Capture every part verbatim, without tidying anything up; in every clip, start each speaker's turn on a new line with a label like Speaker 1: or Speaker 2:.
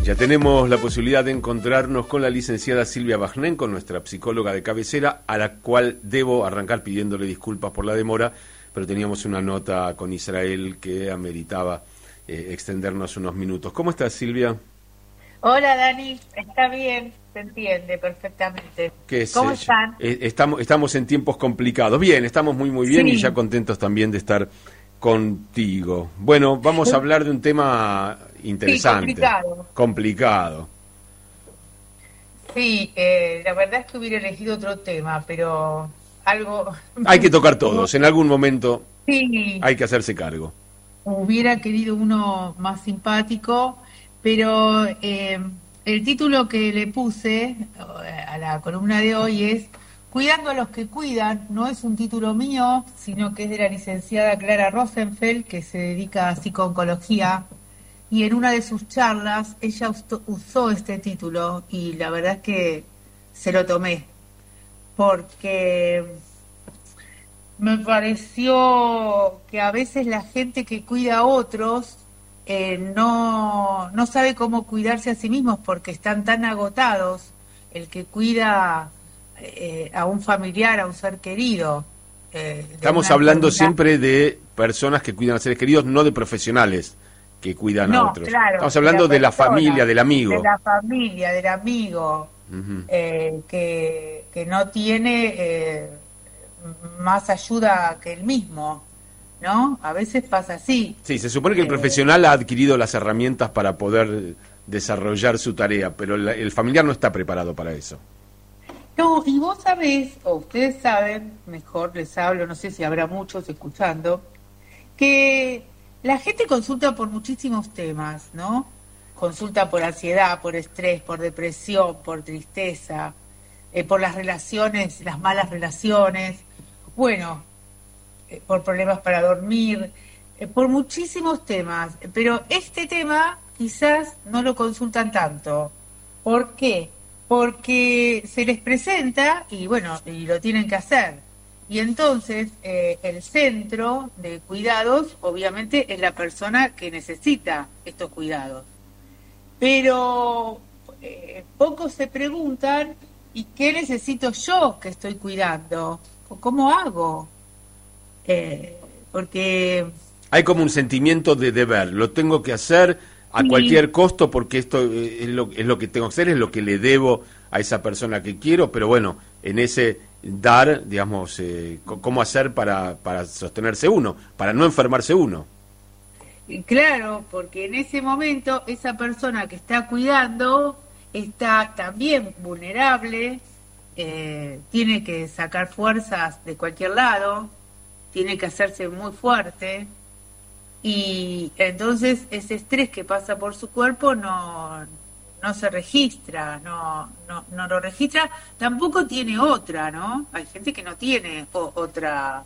Speaker 1: Ya tenemos la posibilidad de encontrarnos con la licenciada Silvia Bajnén, nuestra psicóloga de cabecera, a la cual debo arrancar pidiéndole disculpas por la demora, pero teníamos una nota con Israel que ameritaba eh, extendernos unos minutos. ¿Cómo estás, Silvia?
Speaker 2: Hola, Dani. Está bien, se entiende perfectamente.
Speaker 1: ¿Qué
Speaker 2: ¿Cómo
Speaker 1: sé yo?
Speaker 2: están?
Speaker 1: Eh, estamos, estamos en tiempos complicados. Bien, estamos muy, muy bien
Speaker 2: Sí.
Speaker 1: y ya contentos también de estar contigo. Bueno, vamos a hablar de un tema interesante.
Speaker 2: Sí, complicado.
Speaker 1: Complicado.
Speaker 2: Sí, eh, la verdad es que hubiera elegido otro tema, pero algo...
Speaker 1: Hay que tocar todos. En algún momento
Speaker 2: Sí,
Speaker 1: hay que hacerse cargo.
Speaker 2: hubiera querido uno más simpático, pero eh, el título que le puse eh, a la columna de hoy es Cuidando a los que cuidan. No es un título mío, sino que es de la licenciada Clara Rosenfeld, que se dedica a psicooncología, y en una de sus charlas ella usó, usó este título y la verdad es que se lo tomé, porque me pareció que a veces la gente que cuida a otros eh, no, no sabe cómo cuidarse a sí mismos porque están tan agotados. El que cuida eh, a un familiar, a un ser querido. Eh, de
Speaker 1: Estamos
Speaker 2: una
Speaker 1: hablando
Speaker 2: enfermedad.
Speaker 1: siempre de personas que cuidan a seres queridos, no de profesionales que cuidan
Speaker 2: No,
Speaker 1: a otros.
Speaker 2: claro,
Speaker 1: Estamos hablando de la,
Speaker 2: persona,
Speaker 1: familia, del amigo.
Speaker 2: De la familia, del amigo,
Speaker 1: Uh-huh.
Speaker 2: eh, que, que no tiene eh, más ayuda que él mismo, ¿no? A veces pasa así.
Speaker 1: Sí, se supone que el
Speaker 2: Eh,
Speaker 1: profesional ha adquirido las herramientas para poder desarrollar su tarea, pero el, el familiar no está preparado para eso.
Speaker 2: No, y vos sabés, o ustedes saben, mejor les hablo, no sé si habrá muchos escuchando, que la gente consulta por muchísimos temas, ¿no? Consulta por ansiedad, por estrés, por depresión, por tristeza, eh, por las relaciones, las malas relaciones, bueno, eh, por problemas para dormir, eh, por muchísimos temas. Pero este tema quizás no lo consultan tanto. ¿Por qué? Porque se les presenta y bueno, y lo tienen que hacer. Y entonces eh, el centro de cuidados obviamente es la persona que necesita estos cuidados. Pero eh, pocos se preguntan, ¿y qué necesito yo que estoy cuidando? ¿O cómo hago? Eh, porque...
Speaker 1: Hay como un sentimiento de deber, lo tengo que hacer a
Speaker 2: Sí.
Speaker 1: cualquier costo porque esto eh, es lo, es lo que tengo que hacer, es lo que le debo a esa persona que quiero, pero bueno, en ese dar, digamos, eh, c- cómo hacer para, para sostenerse uno, para no enfermarse uno.
Speaker 2: Claro, porque en ese momento esa persona que está cuidando está también vulnerable, eh, tiene que sacar fuerzas de cualquier lado, tiene que hacerse muy fuerte y entonces ese estrés que pasa por su cuerpo no, no se registra, no, no, no lo registra, tampoco tiene otra, ¿no? Hay gente que no tiene o- otra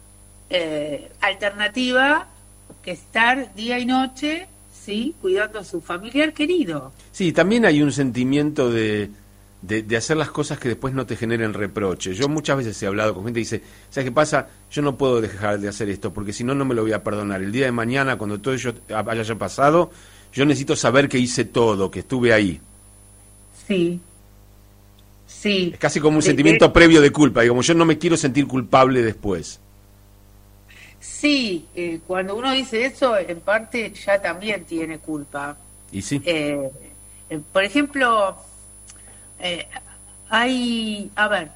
Speaker 2: eh, alternativa que estar día y noche, sí, cuidando a su familiar querido.
Speaker 1: Sí, también hay un sentimiento de, de, de hacer las cosas que después no te generen reproche. Yo muchas veces he hablado con gente que dice, ¿sabes qué pasa? Yo no puedo dejar de hacer esto porque si no, no me lo voy a perdonar. El día de mañana, cuando todo ello haya pasado, yo necesito saber que hice todo, que estuve ahí.
Speaker 2: Sí, sí.
Speaker 1: Es casi como un
Speaker 2: De-
Speaker 1: sentimiento
Speaker 2: de-
Speaker 1: previo de culpa. Digamos, yo no me quiero sentir culpable después.
Speaker 2: sí, eh, cuando uno dice eso, en parte ya también tiene culpa.
Speaker 1: Y sí.
Speaker 2: Eh, eh, por ejemplo, eh, hay, a ver,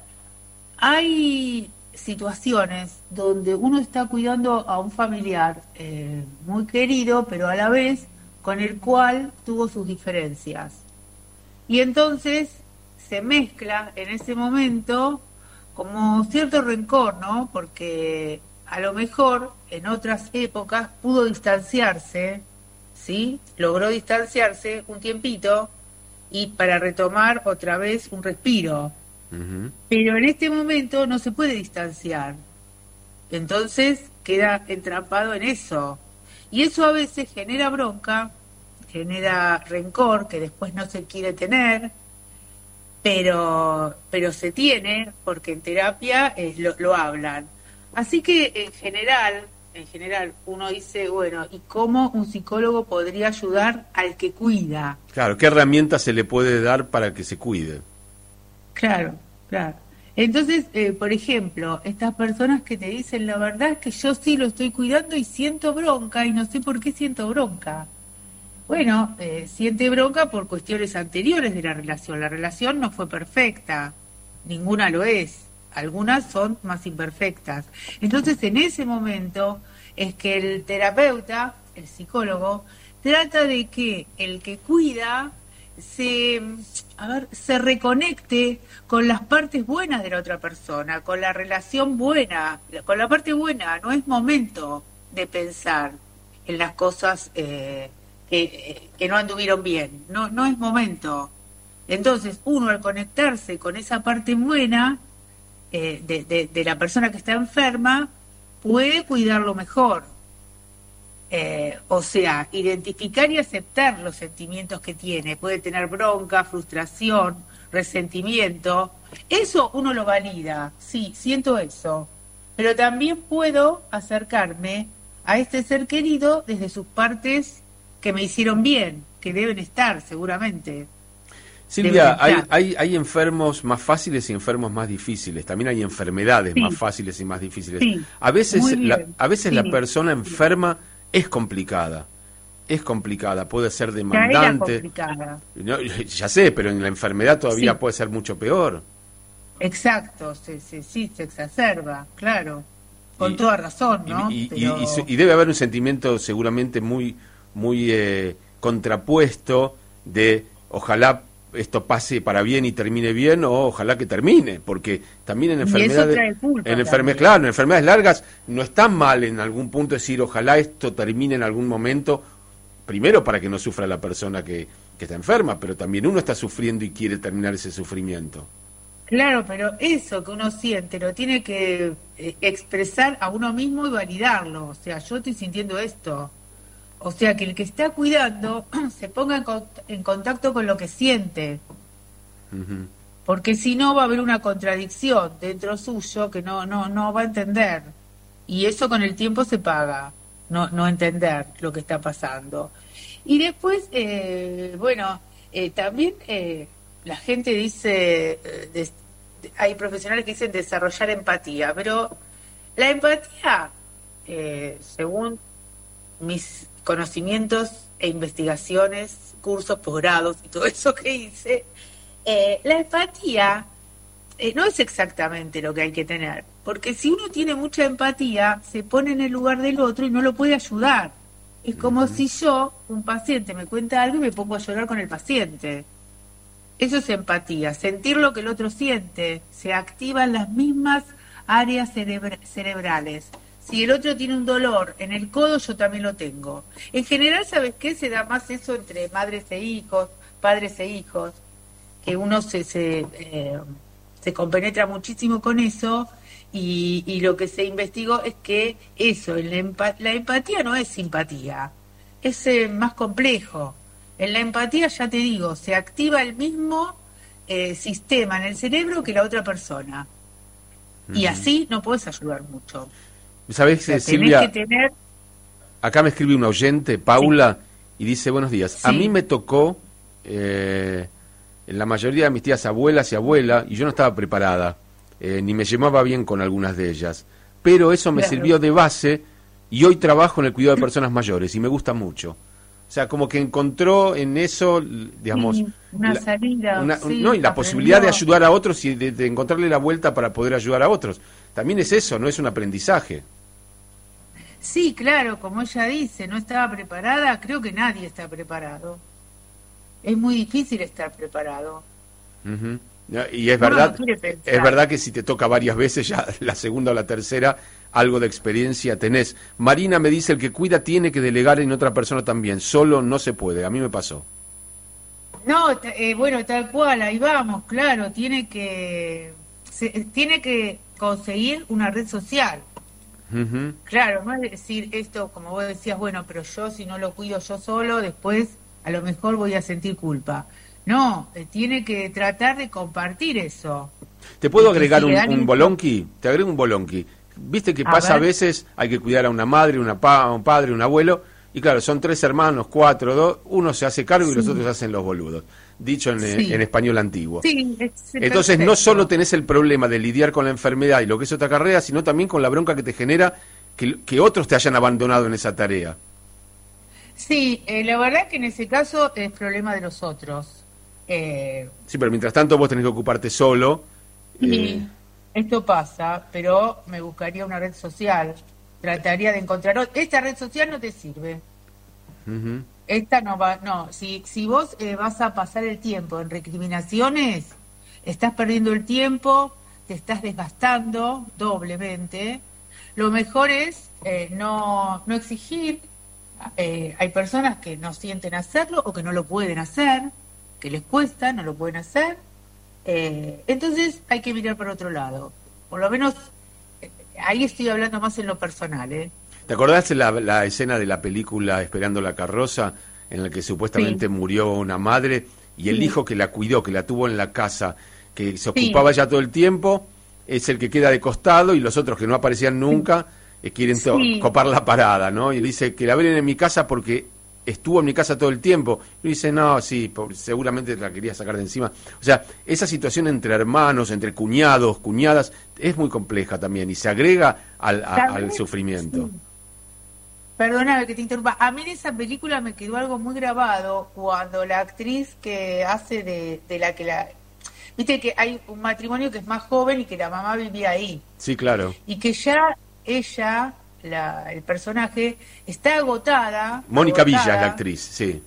Speaker 2: hay situaciones donde uno está cuidando a un familiar eh, muy querido, pero a la vez con el cual tuvo sus diferencias. Y entonces se mezcla en ese momento como cierto rencor, ¿no? Porque a lo mejor en otras épocas pudo distanciarse, ¿sí? Logró distanciarse un tiempito y para retomar otra vez un respiro.
Speaker 1: Ujú.
Speaker 2: Pero en este momento no se puede distanciar. Entonces queda entrampado en eso. Y eso a veces genera bronca, genera rencor que después no se quiere tener, pero, pero se tiene porque en terapia eh, lo, lo hablan. Así que en general en general, uno dice, bueno, ¿y cómo un psicólogo podría ayudar al que cuida?
Speaker 1: Claro, ¿qué herramientas se le puede dar para que se cuide?
Speaker 2: Claro, claro. Entonces, eh, por ejemplo, estas personas que te dicen, la verdad es que yo sí lo estoy cuidando y siento bronca y no sé por qué siento bronca. Bueno, eh, siente bronca por cuestiones anteriores de la relación. La relación no fue perfecta, ninguna lo es. Algunas son más imperfectas. Entonces, en ese momento es que el terapeuta, el psicólogo, trata de que el que cuida se, a ver, se reconecte con las partes buenas de la otra persona, con la relación buena, con la parte buena. No es momento de pensar en las cosas eh, que, que no anduvieron bien. No, no es momento. Entonces, uno al conectarse con esa parte buena Eh, de, de, de la persona que está enferma, puede cuidarlo mejor. Eh, o sea, identificar y aceptar los sentimientos que tiene. Puede tener bronca, frustración, resentimiento. Eso uno lo valida. Sí, siento eso. Pero también puedo acercarme a este ser querido desde sus partes que me hicieron bien, que deben estar seguramente.
Speaker 1: Silvia, hay, hay, hay enfermos más fáciles y enfermos más difíciles. También hay enfermedades sí. más fáciles y más difíciles. Sí. A veces, la, a veces sí. la persona enferma es complicada. Es complicada, puede ser demandante. Ya, no, ya sé, pero en la enfermedad todavía sí. puede ser mucho peor.
Speaker 2: Exacto, sí, sí, sí, se exacerba, claro. Con y, toda razón, ¿no?
Speaker 1: Y, y,
Speaker 2: pero...
Speaker 1: y, y, y debe haber un sentimiento seguramente muy, muy eh, contrapuesto de ojalá esto pase para bien y termine bien, o ojalá que termine, porque también en enfermedades, en enfermedades, claro, en enfermedades largas no está mal en algún punto decir ojalá esto termine en algún momento, primero para que no sufra la persona que, que está enferma, pero también uno está sufriendo y quiere terminar ese sufrimiento.
Speaker 2: Claro, pero eso que uno siente lo tiene que eh, expresar a uno mismo y validarlo, o sea, yo estoy sintiendo esto. O sea, que el que está cuidando se ponga en, cont en contacto con lo que siente. Uh-huh. Porque si no va a haber una contradicción dentro suyo que no no no va a entender. Y eso con el tiempo se paga, no no entender lo que está pasando. Y después, eh, bueno, eh, también eh, la gente dice, eh, des, hay profesionales que dicen desarrollar empatía, pero la empatía, eh, según mis conocimientos e investigaciones, cursos, posgrados y todo eso que hice, eh, la empatía eh, no es exactamente lo que hay que tener, porque si uno tiene mucha empatía, se pone en el lugar del otro y no lo puede ayudar. Es como uh-huh. si yo, un paciente, me cuenta algo y me pongo a llorar con el paciente. Eso es empatía, sentir lo que el otro siente, se activan las mismas áreas cerebra- cerebrales. Si el otro tiene un dolor en el codo, yo también lo tengo. En general, ¿sabes qué? Se da más eso entre madres e hijos, padres e hijos, que uno se se, eh, se compenetra muchísimo con eso, y, y lo que se investigó es que eso, la, empa la empatía no es simpatía, es eh, más complejo. En la empatía, ya te digo, se activa el mismo eh, sistema en el cerebro que la otra persona. Uh-huh. Y así no puedes ayudar mucho.
Speaker 1: ¿Sabés, o sea, Silvia? Que tener... Acá me escribe un oyente, Paula, sí. y dice, buenos días. Sí. A mí me tocó, eh, en la mayoría de mis tías abuelas y abuela, y yo no estaba preparada, eh, ni me llevaba bien con algunas de ellas. Pero eso me claro. sirvió de base, y hoy trabajo en el cuidado de personas mayores, y me gusta mucho. O sea, como que encontró en eso, digamos...
Speaker 2: Sí, una la, salida.
Speaker 1: Una,
Speaker 2: sí,
Speaker 1: no, y la posibilidad de ayudar a otros y de, de encontrarle la vuelta para poder ayudar a otros. También es eso, no es un aprendizaje.
Speaker 2: Sí, claro, como ella dice, no estaba preparada, creo que nadie está preparado. Es muy difícil estar preparado.
Speaker 1: Uh-huh. Y es verdad, no es verdad que si te toca varias veces, ya la segunda o la tercera, algo de experiencia tenés. Marina me dice, el que cuida tiene que delegar en otra persona también, solo no se puede, a mí me pasó.
Speaker 2: No, eh, bueno, tal cual, ahí vamos, claro, tiene que, se, tiene que conseguir una red social. Uh-huh. Claro, no es decir esto, como vos decías, bueno, pero yo si no lo cuido yo solo, después a lo mejor voy a sentir culpa. No, eh, tiene que tratar de compartir eso.
Speaker 1: ¿Te puedo agregar si un, un bolonqui? Te agrego un bolonqui. Viste que
Speaker 2: A
Speaker 1: pasa a
Speaker 2: ver.
Speaker 1: veces, hay que cuidar a una madre, una pa, un padre, un abuelo, y claro, son tres hermanos, cuatro, dos, uno se hace cargo y los
Speaker 2: Sí,
Speaker 1: otros hacen los boludos, dicho en, eh, en
Speaker 2: sí,
Speaker 1: español antiguo.
Speaker 2: sí, es
Speaker 1: Entonces no solo
Speaker 2: perfecto.
Speaker 1: tenés el problema de lidiar con la enfermedad y lo que eso te acarrea, sino también con la bronca que te genera que, que otros te hayan abandonado en esa tarea.
Speaker 2: Sí, eh, la verdad que en ese caso es problema de los otros. Eh,
Speaker 1: Sí, pero mientras tanto vos tenés que ocuparte solo. eh,
Speaker 2: y esto pasa, pero me buscaría una red social. Trataría de encontrar... ot- Esta red social no te sirve.
Speaker 1: ujú.
Speaker 2: Esta no va... No, si, si vos eh, vas a pasar el tiempo en recriminaciones, estás perdiendo el tiempo, te estás desgastando doblemente. Lo mejor es eh, no, no exigir. Eh, hay personas que no sienten hacerlo o que no lo pueden hacer, que les cuesta, no lo pueden hacer. Eh, entonces hay que mirar para otro lado. Por lo menos eh, ahí estoy hablando más en lo personal, ¿eh?
Speaker 1: ¿Te acordás la, la escena de la película Esperando la carroza, en la que
Speaker 2: Sí,
Speaker 1: supuestamente murió una madre y el
Speaker 2: sí,
Speaker 1: hijo que la cuidó, que la tuvo en la casa, que se
Speaker 2: sí,
Speaker 1: ocupaba ya todo el tiempo, es el que queda de costado y los otros que no aparecían
Speaker 2: sí,
Speaker 1: nunca eh, quieren to-
Speaker 2: sí.
Speaker 1: copar la parada, ¿no? Y dice que la ven en mi casa porque estuvo en mi casa todo el tiempo. Y dice, no, sí, po- seguramente la quería sacar de encima. O sea, esa situación entre hermanos, entre cuñados, cuñadas, es muy compleja también y se agrega al, a- al
Speaker 2: También,
Speaker 1: sufrimiento.
Speaker 2: sí. Perdóname que te interrumpa. A mí en esa película me quedó algo muy grabado cuando la actriz que hace de, de la que la... Viste que hay un matrimonio que es más joven y que la mamá vivía ahí.
Speaker 1: Sí, claro.
Speaker 2: Y que ya ella, la, el personaje, está agotada,
Speaker 1: Mónica Villa es la
Speaker 2: agotada.
Speaker 1: actriz, sí.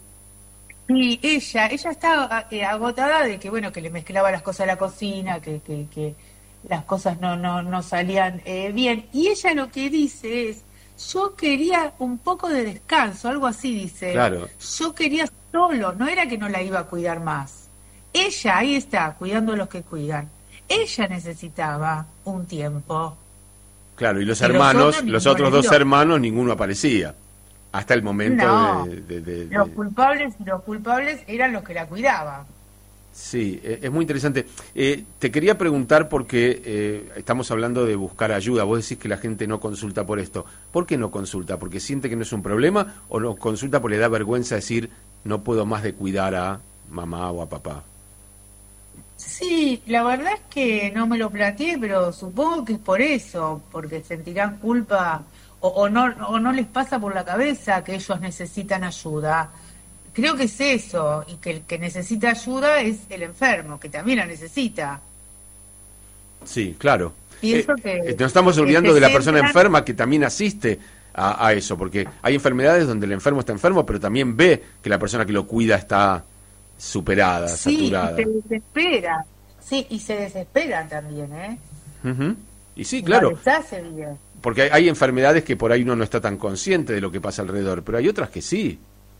Speaker 2: Y ella, ella está eh, agotada de que, bueno, que le mezclaba las cosas a la cocina, que, que, que las cosas no, no, no salían eh, bien. Y ella lo que dice es, yo quería un poco de descanso, algo así dice.
Speaker 1: Claro,
Speaker 2: Yo quería solo, no era que no la iba a cuidar más. Ella, ahí está, cuidando a los que cuidan. Ella necesitaba un tiempo.
Speaker 1: claro. Y los
Speaker 2: Y los
Speaker 1: hermanos,
Speaker 2: otros
Speaker 1: los
Speaker 2: ninguno
Speaker 1: otros
Speaker 2: le
Speaker 1: dos
Speaker 2: dio.
Speaker 1: hermanos, ninguno aparecía. Hasta el momento
Speaker 2: No,
Speaker 1: de... de- de-
Speaker 2: los
Speaker 1: de-
Speaker 2: culpables, los culpables eran los que la cuidaban.
Speaker 1: Sí, eh, es muy interesante. Eh, te quería preguntar porque eh, estamos hablando de buscar ayuda. Vos decís que la gente no consulta por esto. ¿Por qué no consulta? ¿Porque siente que no es un problema o no consulta porque le da vergüenza decir no puedo más de cuidar a mamá o a papá?
Speaker 2: Sí, la verdad es que no me lo planteé, pero supongo que es por eso, porque sentirán culpa o, o no o no les pasa por la cabeza que ellos necesitan ayuda. Creo que es eso, y que el que necesita ayuda es el enfermo, que también la necesita.
Speaker 1: Sí, claro. Eh,
Speaker 2: Pienso
Speaker 1: eh,
Speaker 2: que,
Speaker 1: nos estamos
Speaker 2: que
Speaker 1: olvidando
Speaker 2: se
Speaker 1: de la persona
Speaker 2: centran,
Speaker 1: enferma que también asiste a, a eso, porque hay enfermedades donde el enfermo está enfermo, pero también ve que la persona que lo cuida está superada,
Speaker 2: sí, y se
Speaker 1: saturada.
Speaker 2: desesperan, sí, y se desesperan también, ¿eh?
Speaker 1: Ujú. Y sí,
Speaker 2: Y no
Speaker 1: claro,
Speaker 2: les hace bien.
Speaker 1: porque hay, hay enfermedades que por ahí uno no está tan consciente de lo que pasa alrededor, pero hay otras que sí.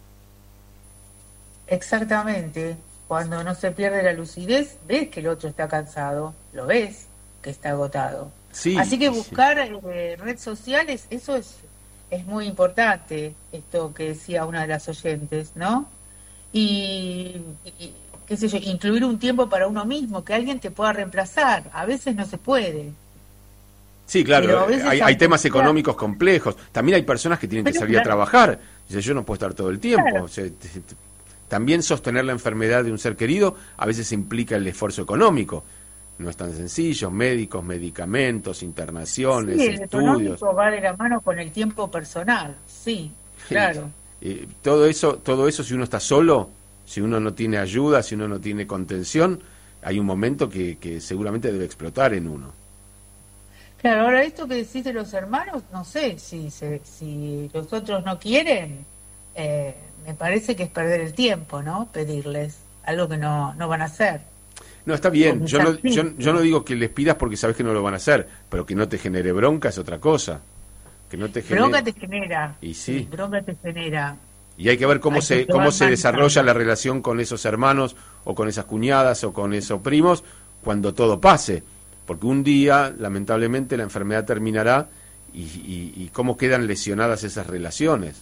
Speaker 2: Exactamente. Cuando no se pierde la lucidez, ves que el otro está cansado, lo ves que está agotado.
Speaker 1: Sí,
Speaker 2: Así que
Speaker 1: y sí.
Speaker 2: buscar eh, redes sociales, eso es, es muy importante, esto que decía una de las oyentes, ¿no? Y, y, qué sé yo, incluir un tiempo para uno mismo, que alguien te pueda reemplazar. A veces no se puede,
Speaker 1: Sí, claro,
Speaker 2: pero a
Speaker 1: eh,
Speaker 2: veces
Speaker 1: hay, hay
Speaker 2: aunque
Speaker 1: temas
Speaker 2: sea,
Speaker 1: económicos complejos. También hay personas que tienen que
Speaker 2: pero
Speaker 1: salir a
Speaker 2: claro,
Speaker 1: trabajar. Dice, yo no puedo estar todo el tiempo.
Speaker 2: claro.
Speaker 1: O sea, t- t- también sostener la enfermedad de un ser querido a veces implica el esfuerzo económico. No es tan sencillo. Médicos, medicamentos,
Speaker 2: Sí,
Speaker 1: internaciones,
Speaker 2: el
Speaker 1: estudios.
Speaker 2: económico va de la mano con el tiempo personal, sí, claro.
Speaker 1: Eh, todo eso, todo eso, si uno está solo, si uno no tiene ayuda, si uno no tiene contención, hay un momento que, que seguramente debe explotar en uno.
Speaker 2: Claro, ahora esto que decís de los hermanos, no sé, si, se- si los otros no quieren, eh, me parece que es perder el tiempo, ¿no? Pedirles algo que no, no van a hacer.
Speaker 1: No, está
Speaker 2: O
Speaker 1: bien. Yo
Speaker 2: quizás
Speaker 1: no,
Speaker 2: sí.
Speaker 1: yo, yo no digo que les pidas porque sabes que no lo van a hacer, pero que no te genere bronca es otra cosa. Que no te
Speaker 2: Bronca
Speaker 1: genere.
Speaker 2: te genera,
Speaker 1: Y
Speaker 2: sí,
Speaker 1: sí.
Speaker 2: bronca te genera.
Speaker 1: Y hay que ver cómo
Speaker 2: Hay que
Speaker 1: se, cómo
Speaker 2: llevar
Speaker 1: se desarrolla
Speaker 2: manejando.
Speaker 1: la relación con esos hermanos o con esas cuñadas o con esos primos cuando todo pase. Porque un día, lamentablemente, la enfermedad terminará y, y, y cómo quedan lesionadas esas relaciones.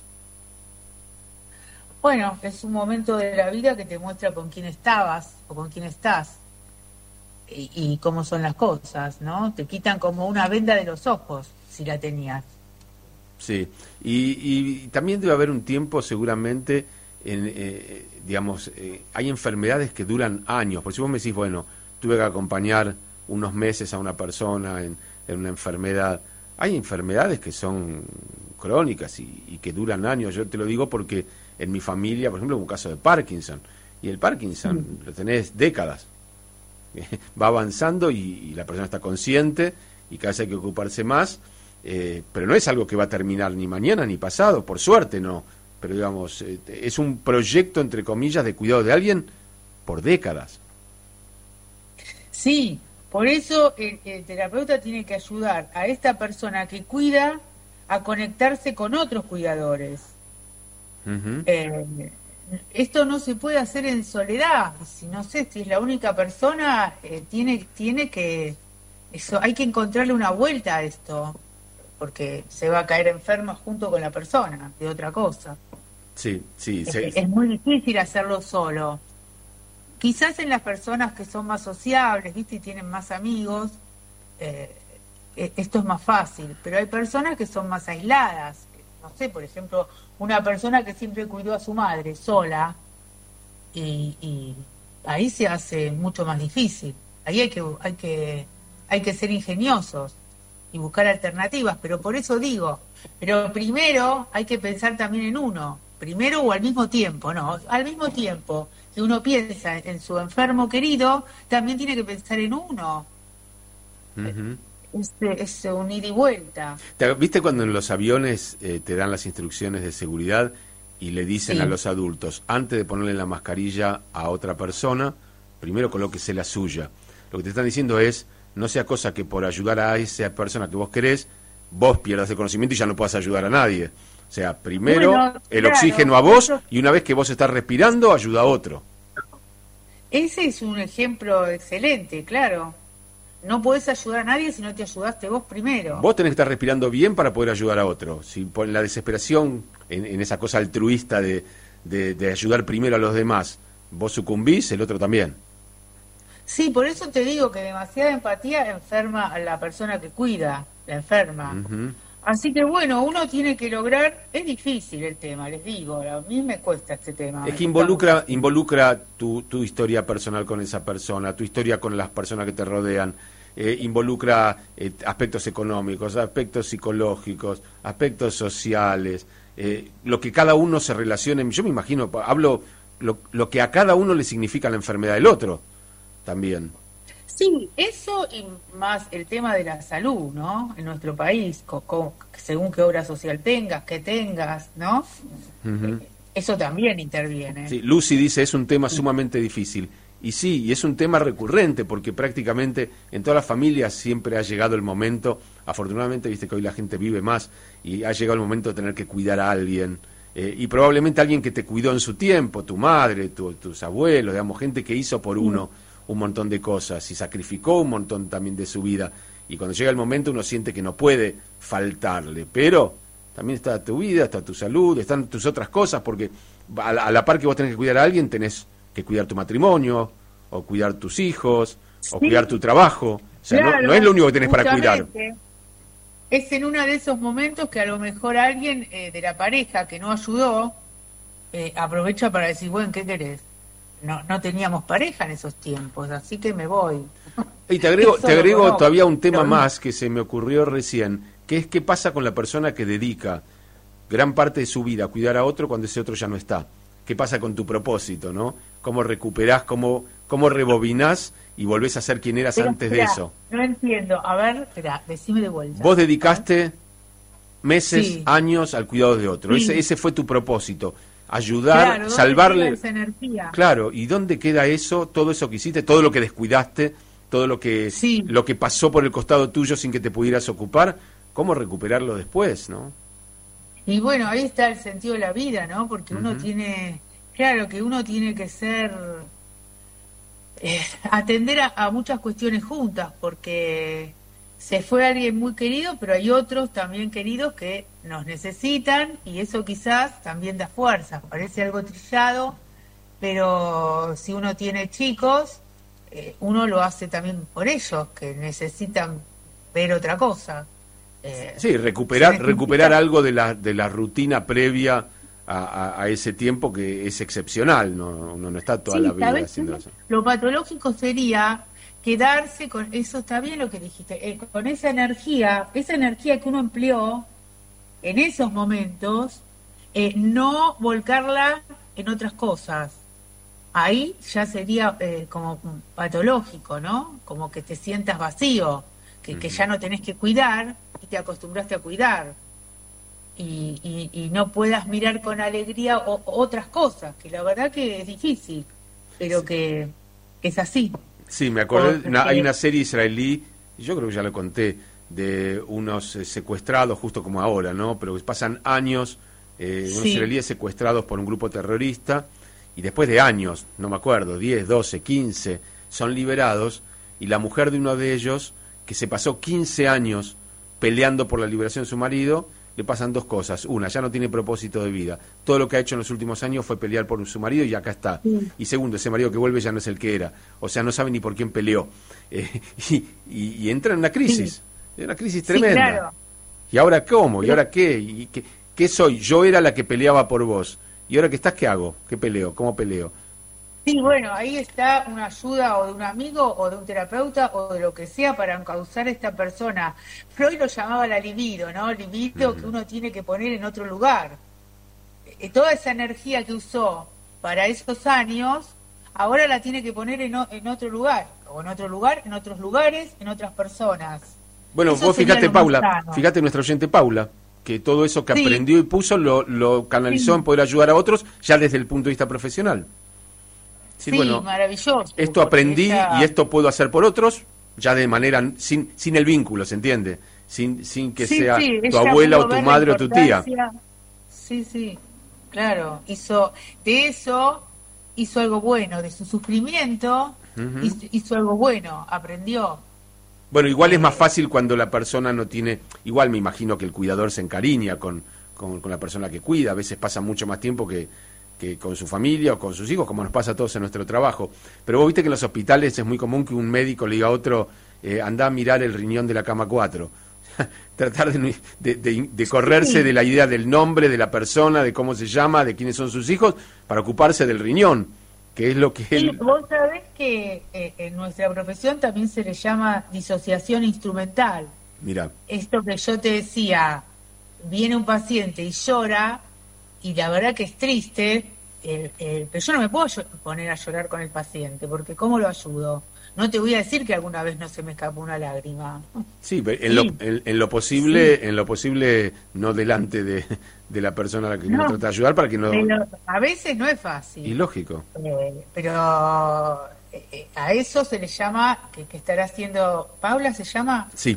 Speaker 2: Bueno, es un momento de la vida que te muestra con quién estabas o con quién estás. y, y cómo son las cosas, ¿no? Te quitan como una venda de los ojos si la tenías.
Speaker 1: Sí, y, y también debe haber un tiempo seguramente, en, eh, digamos, eh, hay enfermedades que duran años, por si vos me decís, bueno, tuve que acompañar unos meses a una persona en, en una enfermedad, hay enfermedades que son crónicas y, y que duran años, yo te lo digo porque en mi familia, por ejemplo, hubo un caso de Parkinson, y el Parkinson mm. lo tenés décadas, va avanzando y, y la persona está consciente y cada vez hay que ocuparse más. Eh, pero no es algo que va a terminar ni mañana ni pasado, por suerte no, pero digamos, eh, es un proyecto, entre comillas, de cuidado de alguien por décadas.
Speaker 2: Sí, por eso el, el terapeuta tiene que ayudar a esta persona que cuida a conectarse con otros cuidadores. Uh-huh. Eh, esto no se puede hacer en soledad, si no sé, si es la única persona, eh, tiene, tiene que, eso, hay que encontrarle una vuelta a esto, porque se va a caer enfermo junto con la persona, de otra cosa.
Speaker 1: Sí, sí.
Speaker 2: Es,
Speaker 1: sí.
Speaker 2: es muy difícil hacerlo solo. Quizás en las personas que son más sociables, ¿viste? Y tienen más amigos, eh, esto es más fácil. Pero hay personas que son más aisladas. No sé, por ejemplo, una persona que siempre cuidó a su madre sola, y, y ahí se hace mucho más difícil. Ahí hay que, hay que, hay que ser ingeniosos y buscar alternativas, pero por eso digo, pero primero hay que pensar también en uno, primero o al mismo tiempo, no, al mismo tiempo que uno piensa en su enfermo querido, también tiene que pensar en uno. Uh-huh. Es, es un ida y vuelta.
Speaker 1: ¿Viste cuando en los aviones eh, te dan las instrucciones de seguridad y le dicen sí. a los adultos, antes de ponerle la mascarilla a otra persona, primero colóquese la suya? Lo que te están diciendo es, no sea cosa que por ayudar a esa persona que vos querés, vos pierdas el conocimiento y ya no puedas ayudar a nadie. O sea, primero bueno, el claro, oxígeno a vos eso... y una vez que vos estás respirando, ayuda a otro.
Speaker 2: Ese es un ejemplo excelente, claro. No podés ayudar a nadie si no te ayudaste vos primero.
Speaker 1: Vos tenés que estar respirando bien para poder ayudar a otro. Si por la desesperación, en, en esa cosa altruista de, de, de ayudar primero a los demás, vos sucumbís, el otro también.
Speaker 2: Sí, por eso te digo que demasiada empatía enferma a la persona que cuida, la enferma. Uh-huh. Así que bueno, uno tiene que lograr, es difícil el tema, les digo, a mí me cuesta este tema.
Speaker 1: Es que involucra involucra tu, tu historia personal con esa persona, tu historia con las personas que te rodean, eh, involucra eh, aspectos económicos, aspectos psicológicos, aspectos sociales, eh, lo que cada uno se relacione, yo me imagino, hablo lo, lo que a cada uno le significa la enfermedad del otro. También.
Speaker 2: Sí, eso y más el tema de la salud, ¿no? En nuestro país, con, con, según qué obra social tengas, qué tengas, ¿no? Uh-huh. Eso también interviene.
Speaker 1: Sí, Lucy dice, es un tema sumamente difícil. Y sí, y es un tema recurrente, porque prácticamente en todas las familias siempre ha llegado el momento, afortunadamente, viste que hoy la gente vive más, y ha llegado el momento de tener que cuidar a alguien. Eh, y probablemente alguien que te cuidó en su tiempo, tu madre, tu, tus abuelos, digamos, gente que hizo por uno un montón de cosas y sacrificó un montón también de su vida, y cuando llega el momento uno siente que no puede faltarle, pero también está tu vida, está tu salud, están tus otras cosas, porque a la, a la par que vos tenés que cuidar a alguien, tenés que cuidar tu matrimonio, o cuidar tus hijos, sí. o cuidar tu trabajo, o sea, claro, no, no es lo único que tenés para cuidar.
Speaker 2: Es en uno de esos momentos que a lo mejor alguien eh, de la pareja que no ayudó, eh, aprovecha para decir, bueno, ¿qué querés? No, no teníamos pareja en esos tiempos, así que me voy.
Speaker 1: Y te agrego, te agrego no, todavía un tema no. más que se me ocurrió recién, que es qué pasa con la persona que dedica gran parte de su vida a cuidar a otro cuando ese otro ya no está. ¿Qué pasa con tu propósito, no? ¿Cómo recuperás, cómo, cómo rebobinás y volvés a ser quien eras Pero, antes
Speaker 2: espera,
Speaker 1: de eso?
Speaker 2: No entiendo. A ver, espera, decime de vuelta.
Speaker 1: Vos dedicaste meses, sí. años al cuidado de otro. Sí. Ese, ese fue tu propósito. Ayudar,
Speaker 2: claro,
Speaker 1: salvarle.
Speaker 2: Esa energía?
Speaker 1: Claro, ¿y dónde queda eso? Todo eso que hiciste, todo lo que descuidaste, todo lo que
Speaker 2: sí.
Speaker 1: lo que pasó por el costado tuyo sin que te pudieras ocupar, ¿cómo recuperarlo después, no?
Speaker 2: Y bueno, ahí está el sentido de la vida, ¿no? Porque uno uh-huh. tiene, claro, que uno tiene que ser, eh, atender a, a muchas cuestiones juntas, porque se fue alguien muy querido, pero hay otros también queridos que nos necesitan, y eso quizás también da fuerza. Parece algo trillado, pero si uno tiene chicos, eh, uno lo hace también por ellos, que necesitan ver otra cosa. Eh,
Speaker 1: sí, recuperar recuperar algo de la de la rutina previa a, a, a ese tiempo que es excepcional, no uno no está toda
Speaker 2: sí,
Speaker 1: la vida
Speaker 2: ¿sabes?
Speaker 1: haciendo eso.
Speaker 2: Lo patológico sería quedarse con eso, está bien lo que dijiste, eh, con esa energía, esa energía que uno empleó en esos momentos, eh, no volcarla en otras cosas. Ahí ya sería eh, como patológico, ¿no? Como que te sientas vacío, que, uh-huh. que ya no tenés que cuidar y te acostumbraste a cuidar. Y, y, y no puedas mirar con alegría o, otras cosas, que la verdad que es difícil, pero sí. que, que es así.
Speaker 1: Sí, me acordé, una, hay una serie israelí, yo creo que ya lo conté, de unos eh, secuestrados, justo como ahora, ¿no? Pero pasan años, eh, unos sí. israelíes secuestrados por un grupo terrorista, y después de años, no me acuerdo, diez, doce, quince, son liberados, y la mujer de uno de ellos, que se pasó quince años peleando por la liberación de su marido, le pasan dos cosas. Una, ya no tiene propósito de vida. Todo lo que ha hecho en los últimos años fue pelear por su marido y acá está. Sí. Y segundo, ese marido que vuelve ya no es el que era. O sea, no sabe ni por quién peleó. Eh, y, y, y entra en una crisis. Sí. Una crisis tremenda. Sí, claro. ¿Y ahora cómo? ¿Y ahora qué? ¿Y qué, qué soy? Yo era la que peleaba por vos. ¿Y ahora que estás, qué hago? ¿Qué peleo? ¿Cómo peleo?
Speaker 2: Sí, bueno, ahí está una ayuda o de un amigo o de un terapeuta o de lo que sea para encauzar a esta persona. Freud lo llamaba la libido, ¿no? Libido uh-huh. que uno tiene que poner en otro lugar. Eh, toda esa energía que usó para esos años, ahora la tiene que poner en, o, en otro lugar. O en otro lugar, en otros lugares, en otras personas.
Speaker 1: Bueno, eso vos fíjate, Paula, fíjate nuestra oyente Paula, que todo eso que sí. aprendió y puso lo, lo canalizó sí. en poder ayudar a otros ya desde el punto de vista profesional.
Speaker 2: Sí, sí, bueno, maravilloso.
Speaker 1: Esto aprendí ella... y esto puedo hacer por otros, ya de manera, sin sin el vínculo, ¿se entiende? Sin sin que
Speaker 2: sí,
Speaker 1: sea
Speaker 2: sí,
Speaker 1: tu abuela o tu madre o tu tía.
Speaker 2: Sí, sí, claro. Hizo de eso, hizo algo bueno, de su sufrimiento, uh-huh. hizo, hizo algo bueno, aprendió.
Speaker 1: Bueno, igual eh, es más fácil cuando la persona no tiene, igual me imagino que el cuidador se encariña con, con, con la persona que cuida, a veces pasa mucho más tiempo que... que con su familia o con sus hijos, como nos pasa a todos en nuestro trabajo. Pero vos viste que en los hospitales es muy común que un médico le diga a otro, eh, anda a mirar el riñón de la cama cuatro. Tratar de, de, de, de correrse sí. de la idea del nombre, de la persona, de cómo se llama, de quiénes son sus hijos, para ocuparse del riñón, que es lo que
Speaker 2: sí,
Speaker 1: él...
Speaker 2: Vos sabés que eh, en nuestra profesión también se le llama disociación instrumental.
Speaker 1: Mirá.
Speaker 2: Esto que yo te decía, viene un paciente y llora, y la verdad que es triste, el, el, pero yo no me puedo poner a llorar con el paciente, porque ¿cómo lo ayudo? No te voy a decir que alguna vez no se me escapó una lágrima.
Speaker 1: Sí, en, sí. Lo, en, en lo posible, sí. en lo posible no delante de, de la persona a la que no, uno trata de ayudar para que no...
Speaker 2: Pero a veces no es fácil.
Speaker 1: Y lógico.
Speaker 2: Eh, pero eh, a eso se le llama, que, que estará haciendo... ¿Paula se llama?
Speaker 1: Sí.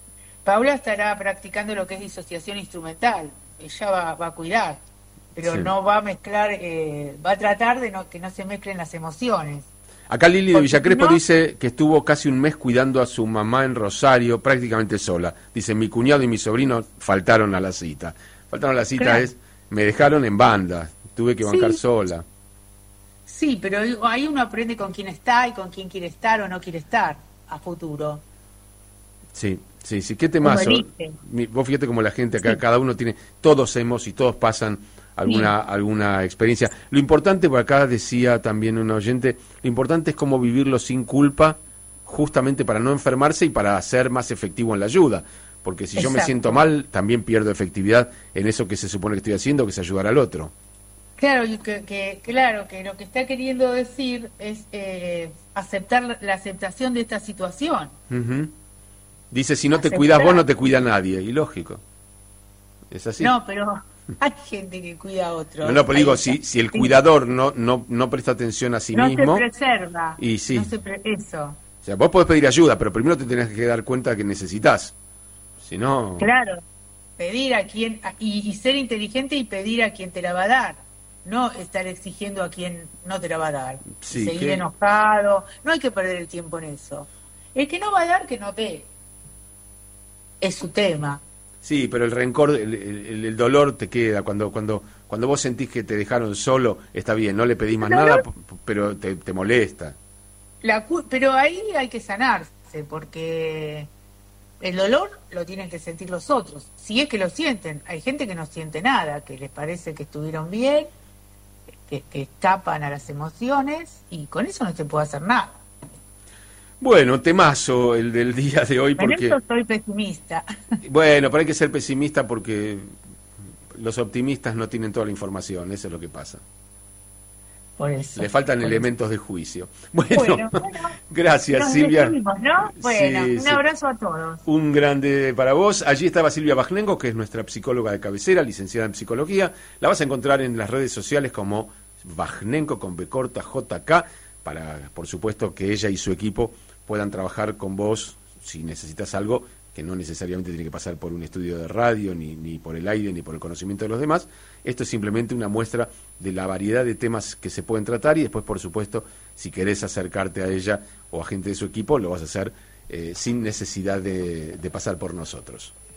Speaker 2: Paula estará practicando lo que es disociación instrumental. Ella va, va a cuidar. Pero sí. no va a mezclar, eh, va a tratar de no, que no se mezclen las emociones.
Speaker 1: Acá Lili de Villa Crespo
Speaker 2: no...
Speaker 1: dice que estuvo casi un mes cuidando a su mamá en Rosario, prácticamente sola. Dice, mi cuñado y mi sobrino faltaron a la cita. Faltaron a la cita claro. es, me dejaron en banda, tuve que bancar sí. sola.
Speaker 2: Sí, pero ahí uno aprende con quién está y con quién quiere estar o no quiere estar a futuro.
Speaker 1: Sí, sí, sí. ¿Qué temazo? Vos fíjate como la gente acá, sí. cada uno tiene, todos hemos y todos pasan alguna sí. alguna experiencia. Lo importante, por acá decía también un oyente, lo importante es cómo vivirlo sin culpa, justamente para no enfermarse y para ser más efectivo en la ayuda. Porque si Exacto. yo me siento mal, también pierdo efectividad en eso que se supone que estoy haciendo, que es ayudar al otro.
Speaker 2: Claro, que, que, claro, que lo que está queriendo decir es eh, aceptar la aceptación de esta situación.
Speaker 1: Uh-huh. Dice, si no aceptar. Te cuidas vos, no te cuida nadie. Y lógico. Es así.
Speaker 2: No, pero... hay gente que cuida a otro.
Speaker 1: No, no, pero digo, si, si el cuidador no, no, no presta atención a sí
Speaker 2: no
Speaker 1: mismo...
Speaker 2: No se preserva.
Speaker 1: Y sí.
Speaker 2: No se pre eso.
Speaker 1: O sea, vos podés pedir ayuda, pero primero te tenés que dar cuenta que necesitas. Si no...
Speaker 2: Claro. Pedir a quien... Y, y ser inteligente y pedir a quien te la va a dar. No estar exigiendo a quien no te la va a dar.
Speaker 1: Sí,
Speaker 2: seguir
Speaker 1: ¿qué?
Speaker 2: enojado. No hay que perder el tiempo en eso. El que no va a dar, que no dé. Es su tema.
Speaker 1: Sí, pero el rencor, el, el, el dolor te queda. Cuando cuando cuando vos sentís que te dejaron solo, está bien, no le pedís más nada, pero te, te molesta.
Speaker 2: La, cu- pero ahí hay que sanarse, porque el dolor lo tienen que sentir los otros, si es que lo sienten. Hay gente que no siente nada, que les parece que estuvieron bien, que, que escapan a las emociones, y con eso no se puede hacer nada.
Speaker 1: Bueno, temazo el del día de hoy,
Speaker 2: En
Speaker 1: porque...
Speaker 2: eso soy pesimista.
Speaker 1: Bueno, pero hay que ser pesimista porque los optimistas no tienen toda la información, eso es lo que pasa.
Speaker 2: Por eso.
Speaker 1: Le faltan
Speaker 2: por
Speaker 1: elementos
Speaker 2: eso.
Speaker 1: de juicio. Bueno,
Speaker 2: Bueno, bueno,
Speaker 1: gracias
Speaker 2: nos
Speaker 1: Silvia.
Speaker 2: despedimos, ¿no? Bueno,
Speaker 1: Sí,
Speaker 2: un
Speaker 1: sí.
Speaker 2: abrazo a todos.
Speaker 1: Un grande para vos. Allí estaba Silvia Bajnengo, que es nuestra psicóloga de cabecera, licenciada en psicología. La vas a encontrar en las redes sociales como Bajnengo con B corta J K, para, por supuesto, que ella y su equipo puedan trabajar con vos si necesitas algo que no necesariamente tiene que pasar por un estudio de radio, ni, ni por el aire, ni por el conocimiento de los demás. Esto es simplemente una muestra de la variedad de temas que se pueden tratar, y después, por supuesto, si querés acercarte a ella o a gente de su equipo, lo vas a hacer eh, sin necesidad de, de pasar por nosotros.